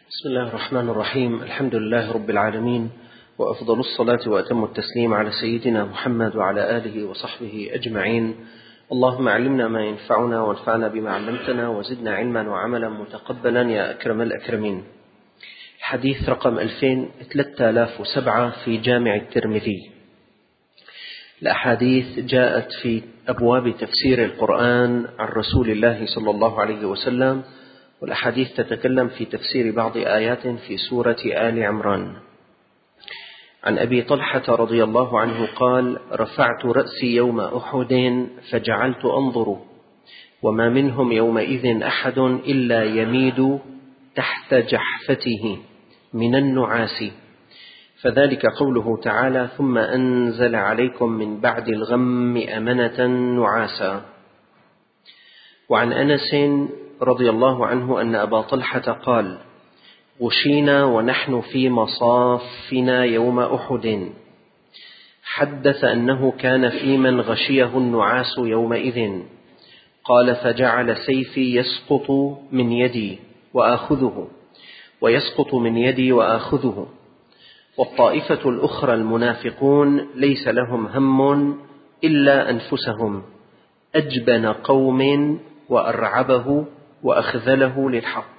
بسم الله الرحمن الرحيم. الحمد لله رب العالمين، وأفضل الصلاة وأتم التسليم على سيدنا محمد وعلى آله وصحبه أجمعين. اللهم علمنا ما ينفعنا وانفعنا بما علمتنا وزدنا علما وعملا متقبلا يا أكرم الأكرمين. الحديث رقم 3007 في جامع الترمذي. الأحاديث جاءت في أبواب تفسير القرآن عن رسول الله صلى الله عليه وسلم، والأحاديث تتكلم في تفسير بعض آيات في سورة آل عمران. عن أبي طلحة رضي الله عنه قال: رفعت رأسي يوم أحد فجعلت أنظر وما منهم يومئذ أحد إلا يميد تحت جحفته من النعاس، فذلك قوله تعالى: ثم أنزل عليكم من بعد الغم أمنة نعاسا. وعن أنس رضي الله عنه أن أبا طلحة قال: غشينا ونحن في مصافنا يوم أحد. حدث أنه كان في من غشيه النعاس يومئذ. قال: فجعل سيفي يسقط من يدي وآخذه ويسقط من يدي وآخذه، والطائفة الأخرى المنافقون ليس لهم هم إلا أنفسهم، أجبن قوم وأرعبه وأخذله للحق.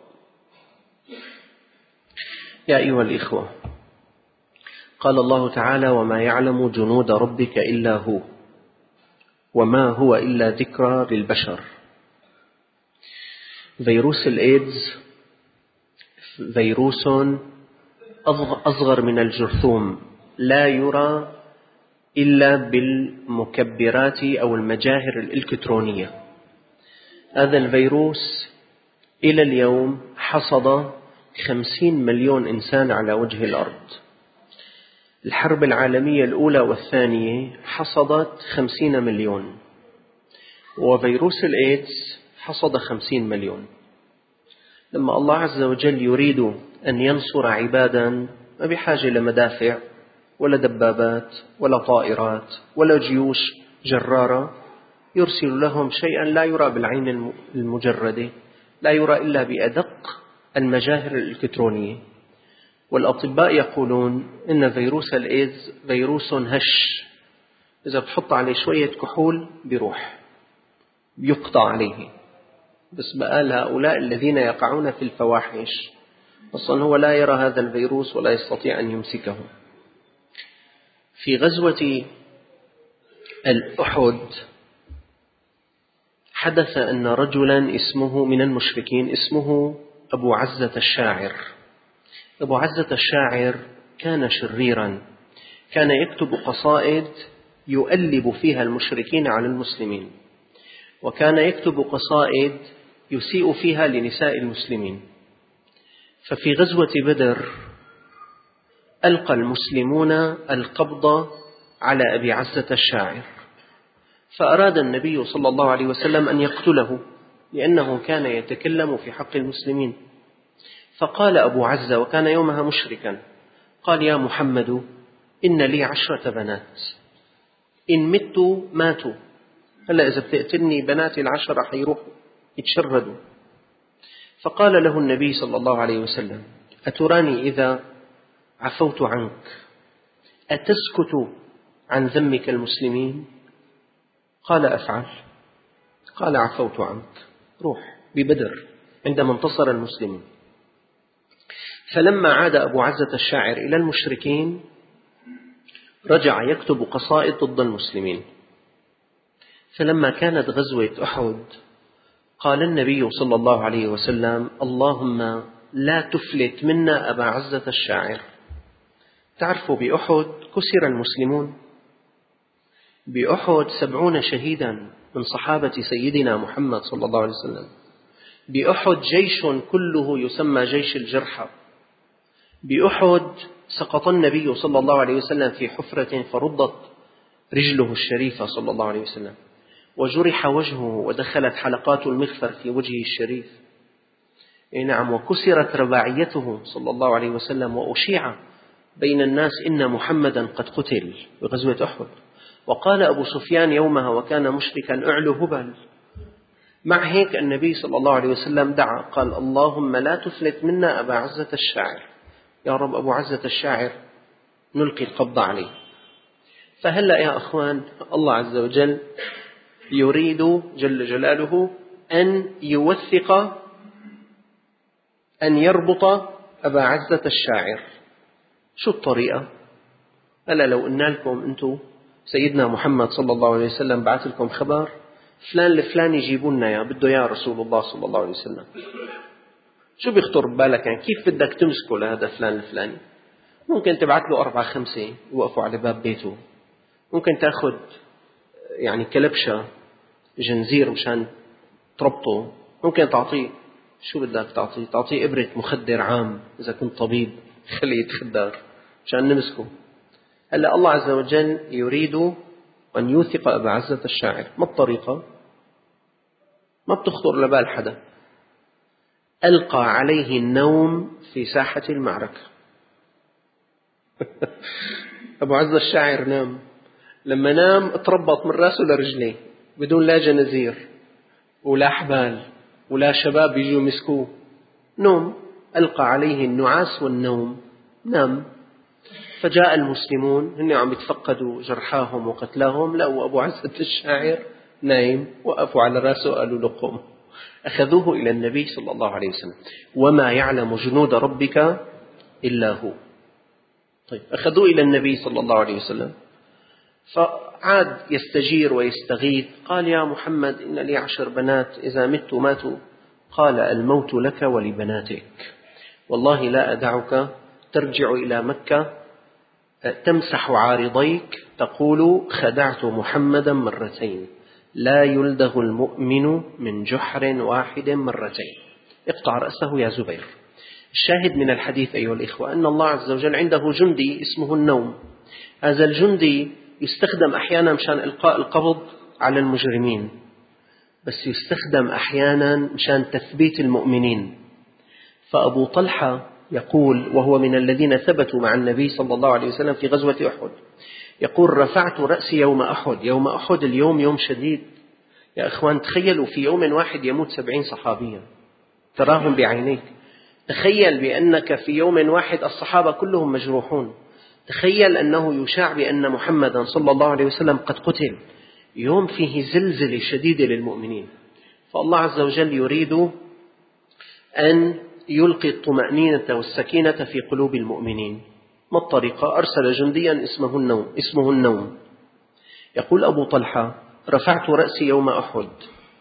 يا أيها الإخوة، قال الله تعالى: وما يعلم جنود ربك إلا هو وما هو إلا ذكرى للبشر. فيروس الإيدز فيروس أصغر من الجرثوم، لا يرى إلا بالمكبرات أو المجاهر الإلكترونية. هذا الفيروس إلى اليوم حصد 50 مليون إنسان على وجه الأرض. الحرب العالمية الأولى والثانية حصدت 50 مليون، وفيروس الإيدز حصد 50 مليون. لما الله عز وجل يريد أن ينصر عبادا ما بحاجة لمدافع ولا دبابات ولا طائرات ولا جيوش جرارة، يرسل لهم شيئا لا يرى بالعين المجردة، لا يرى إلا بأدق المجاهر الإلكترونية. والأطباء يقولون إن فيروس الإيدز فيروس هش، إذا بحط عليه شوية كحول بيروح، بيقطع عليه. بس بقى هؤلاء الذين يقعون في الفواحش أصلا هو لا يرى هذا الفيروس ولا يستطيع أن يمسكه. في غزوة الأحد حدث أن رجلا اسمه من المشركين اسمه أبو عزة الشاعر. أبو عزة الشاعر كان شريرا، كان يكتب قصائد يؤلب فيها المشركين على المسلمين، وكان يكتب قصائد يسيء فيها لنساء المسلمين. ففي غزوة بدر ألقى المسلمون القبض على أبي عزة الشاعر، فأراد النبي صلى الله عليه وسلم أن يقتله لأنه كان يتكلم في حق المسلمين. فقال أبو عزة، وكان يومها مشركا، قال: يا محمد، إن لي 10 بنات، إن مت ماتوا، هلأ إذا بتقتلني بناتي 10 حيروحوا يتشردوا. فقال له النبي صلى الله عليه وسلم: أتراني إذا عفوت عنك أتسكت عن ذمك المسلمين؟ قال: أفعل. قال: عفوت عنك، روح ببدر عندما انتصر المسلمين. فلما عاد أبو عزة الشاعر إلى المشركين رجع يكتب قصائد ضد المسلمين. فلما كانت غزوة أحد قال النبي صلى الله عليه وسلم: اللهم لا تفلت منا أبا عزة الشاعر. تعرفوا بأحد كسر المسلمون، بأحد 70 شهيدا من صحابة سيدنا محمد صلى الله عليه وسلم. بأحد جيش كله يسمى جيش الجرحى. بأحد سقط النبي صلى الله عليه وسلم في حفرة فردت رجله الشريفة صلى الله عليه وسلم، وجرح وجهه ودخلت حلقات المغفر في وجهه الشريف. نعم، وكسرت رباعيته صلى الله عليه وسلم، وأشيع بين الناس إن محمدا قد قتل بغزوة أحد. وقال أبو سفيان يومها وكان مشركا: أعلو هبل، مع هيك النبي صلى الله عليه وسلم دعا قال: اللهم لا تفلت منا أبا عزة الشاعر، يا رب أبو عزة الشاعر نلقي القبض عليه. فهلأ يا أخوان الله عز وجل يريد جل جلاله أن يوثق، أن يربط أبا عزة الشاعر. شو الطريقة؟ هلأ لو قلنا لكم أنتم سيدنا محمد صلى الله عليه وسلم بعث لكم خبر فلان الفلاني يجيبوا لنا يا بده يا رسول الله صلى الله عليه وسلم، شو بيخطر ببالك؟ يعني كيف بدك تمسكه لهذا فلان الفلاني؟ ممكن تبعث له 4-5 يوقفوا على باب بيته، ممكن تأخذ يعني كلبشة جنزير مشان تربطه، ممكن تعطيه شو بدك تعطيه إبرة مخدر عام إذا كنت طبيب خليه يتخدر مشان نمسكه. هلا الله عز وجل يريد أن يوثق أبا عزة الشاعر. ما الطريقة؟ ما بتخطر لبال حدا. ألقى عليه النوم في ساحة المعركة. أبو عزة الشاعر نام، لما نام تربط من رأسه لرجليه بدون لا جنزير ولا حبال ولا شباب يجوا مسكوه، نوم. ألقى عليه النعاس والنوم، نام. فجاء المسلمون هن عم يتفقدوا جرحاهم وقتلاهم، لقوا أبو عزة الشاعر نايم، وقفوا على رأسه قالوا له قم. أخذوه إلى النبي صلى الله عليه وسلم، وما يعلم جنود ربك إلا هو. طيب أخذوه إلى النبي صلى الله عليه وسلم، فعاد يستجير ويستغيث. قال: يا محمد إن لي 10 بنات، إذا مت ماتوا. قال: الموت لك ولبناتك، والله لا أدعك ترجع إلى مكة تمسح عارضيك تقول خدعت محمدا مرتين، لا يلدغ المؤمن من جحر واحد مرتين، اقطع رأسه يا زبير. الشاهد من الحديث أيها الإخوة أن الله عز وجل عنده جندي اسمه النوم. هذا الجندي يستخدم أحيانا مشان إلقاء القبض على المجرمين، بس يستخدم أحيانا مشان تثبيت المؤمنين. فأبو طلحة يقول، وهو من الذين ثبتوا مع النبي صلى الله عليه وسلم في غزوة أحد، يقول: رفعت رأسي يوم أحد. يوم أحد اليوم يوم شديد يا أخوان، تخيلوا في يوم واحد يموت 70 صحابيا تراهم بعينيك. تخيل بأنك في يوم واحد الصحابة كلهم مجروحون. تخيل أنه يشاع بأن محمدا صلى الله عليه وسلم قد قتل. يوم فيه زلزلة شديدة للمؤمنين. فالله عز وجل يريد أن يلقي الطمأنينة والسكينة في قلوب المؤمنين. ما الطريقة؟ أرسل جنديا اسمه النوم. يقول أبو طلحة: رفعت رأسي يوم أحد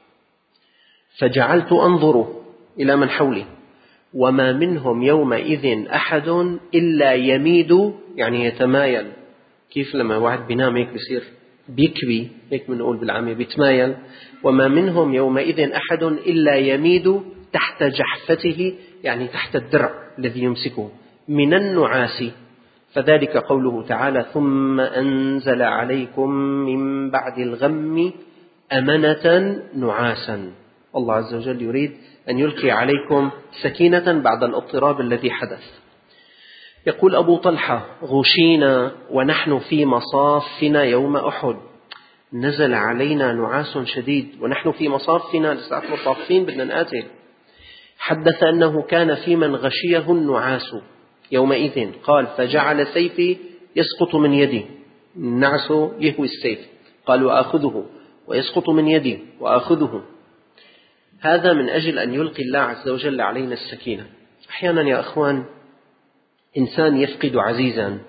فجعلت أنظر إلى من حولي، وما منهم يومئذ أحد إلا يميد، يعني يتمايل. كيف لما واحد بينام هيك بيصير بيكبي، هيك بنقول بالعامية بيتمايل. وما منهم يومئذ أحد إلا يميد تحت جحفته، يعني تحت الدرع الذي يمسكه، من النعاس. فذلك قوله تعالى: ثم أنزل عليكم من بعد الغم أمنة نعاسا. الله عز وجل يريد أن يلقي عليكم سكينة بعد الاضطراب الذي حدث. يقول أبو طلحة: غشينا ونحن في مصافنا يوم أحد، نزل علينا نعاس شديد ونحن في مصافنا، لساعة مصافين بدنا نقاتل. حدث أنه كان في من غشيه النعاس يومئذ، قال: فجعل سيفي يسقط من يدي، النعس يهوي السيف، قال: وآخذه، ويسقط من يدي وآخذه. هذا من أجل أن يلقي الله عز وجل علينا السكينة. أحيانا يا أخوان إنسان يفقد عزيزا،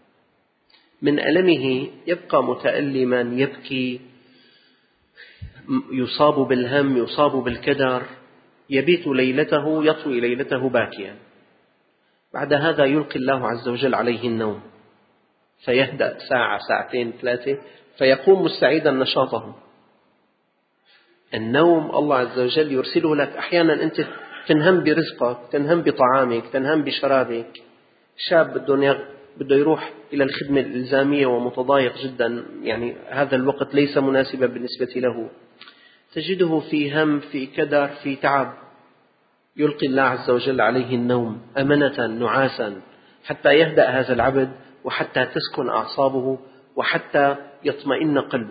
من ألمه يبقى متألما، يبكي، يصاب بالهم، يصاب بالكدر، يبيت ليلته، يطوي ليلته باكيا. بعد هذا يلقي الله عز وجل عليه النوم، فيهدأ ساعة، ساعتين، 3، فيقوم مستعيدا نشاطه. النوم الله عز وجل يرسله لك. أحيانا أنت تنهم برزقك، تنهم بطعامك، تنهم بشرابك. شاب بده يروح إلى الخدمة الإلزامية ومتضايق جدا، يعني هذا الوقت ليس مناسبا بالنسبة له، تجده في هم، في كدر، في تعب. يلقي الله عز وجل عليه النوم أمنة نعاسا حتى يهدأ هذا العبد، وحتى تسكن أعصابه، وحتى يطمئن قلبه.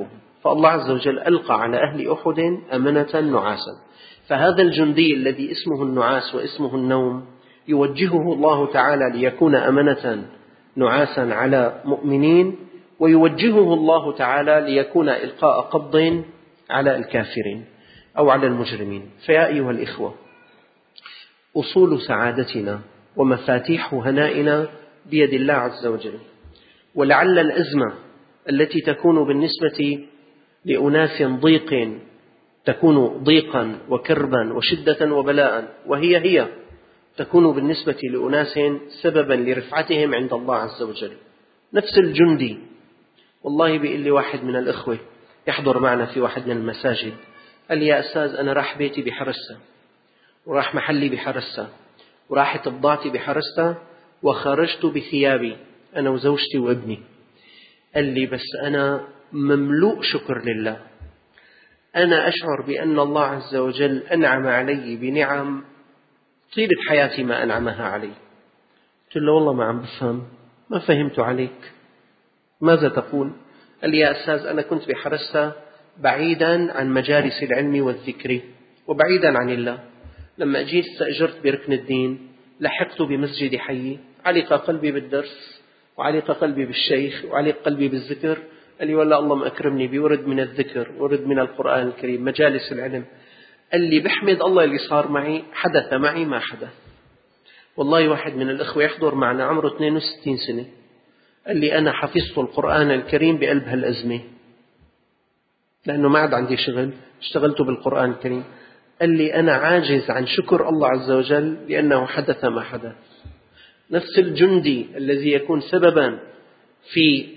فالله عز وجل ألقى على أهل أحد أمنة نعاسا، فهذا الجندي الذي اسمه النعاس واسمه النوم يوجهه الله تعالى ليكون أمنة نعاسا على مؤمنين، ويوجهه الله تعالى ليكون إلقاء قبض على الكافرين أو على المجرمين. فيا أيها الإخوة، أصول سعادتنا ومفاتيح هنائنا بيد الله عز وجل، ولعل الأزمة التي تكون بالنسبة لأناس ضيق تكون ضيقا وكربا وشدة وبلاء، وهي تكون بالنسبة لأناس سببا لرفعتهم عند الله عز وجل. نفس الجندي، والله بيقول لي واحد من الإخوة يحضر معنا في واحد من المساجد، قال لي يا أستاذ أنا راح بيتي بحرسة، وراح محلي بحرسة، وراحت بضاعتي بحرسة، وخرجت بثيابي أنا وزوجتي وابني. قال لي بس أنا مملوء شكر لله، أنا أشعر بأن الله عز وجل أنعم علي بنعم طيلة حياتي ما أنعمها علي. قلت له والله ما عم بفهم، ما فهمت عليك، ماذا تقول؟ قال لي يا أستاذ أنا كنت بحرسة بعيدا عن مجالس العلم والذكر وبعيدا عن الله، لما أجيت استأجرت بركن الدين، لحقت بمسجد حي، علق قلبي بالدرس وعلق قلبي بالشيخ وعلق قلبي بالذكر. قال لي والله الله ما أكرمني بورد من الذكر، ورد من القرآن الكريم، مجالس العلم. قال لي بحمد الله اللي صار معي، حدث معي ما حدث. والله واحد من الأخوة يحضر معنا عمره 62 سنة، قال لي أنا حفظت القرآن الكريم بقلب هالأزمة، لأنه ما عاد عندي شغل، اشتغلت بالقرآن الكريم. قال لي أنا عاجز عن شكر الله عز وجل لأنه حدث ما حدث. نفس الجندي الذي يكون سببا في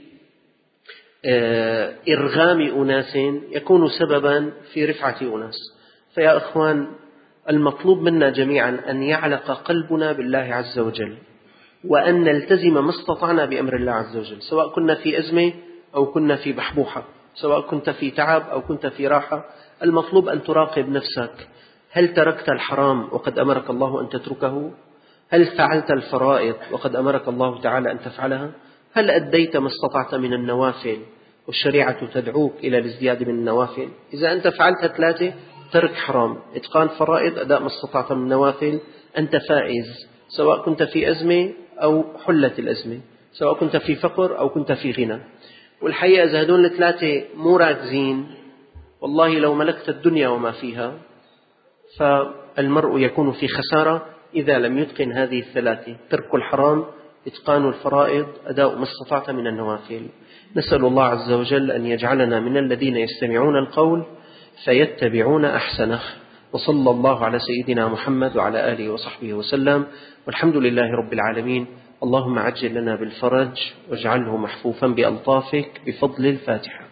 إرغام أناس يكون سببا في رفعة أناس. فيا أخوان، المطلوب منا جميعا أن يعلق قلبنا بالله عز وجل، وأن نلتزم ما استطعنا بأمر الله عز وجل، سواء كنا في أزمة أو كنا في بحبوحة، سواء كنت في تعب أو كنت في راحة. المطلوب أن تراقب نفسك، هل تركت الحرام وقد أمرك الله أن تتركه؟ هل فعلت الفرائض وقد أمرك الله تعالى أن تفعلها؟ هل أديت ما استطعت من النوافل والشريعة تدعوك إلى الازدياد من النوافل؟ إذا أنت فعلت 3: ترك حرام، إتقان فرائض، أداء ما استطعت من النوافل، أنت فائز، سواء كنت في أزمة أو حلت الأزمة، سواء كنت في فقر أو كنت في غنى. والحقيقة إذا هدول 3 مو راكزين، والله لو ملكت الدنيا وما فيها، فالمرء يكون في خسارة إذا لم يتقن هذه 3: ترك الحرام، إتقان الفرائض، أداء ما استطعت من النوافل. نسأل الله عز وجل أن يجعلنا من الذين يستمعون القول فيتبعون أحسنه. وصلى الله على سيدنا محمد وعلى آله وصحبه وسلم، والحمد لله رب العالمين. اللهم عجل لنا بالفرج واجعله محفوفا بألطافك بفضل الفاتحة.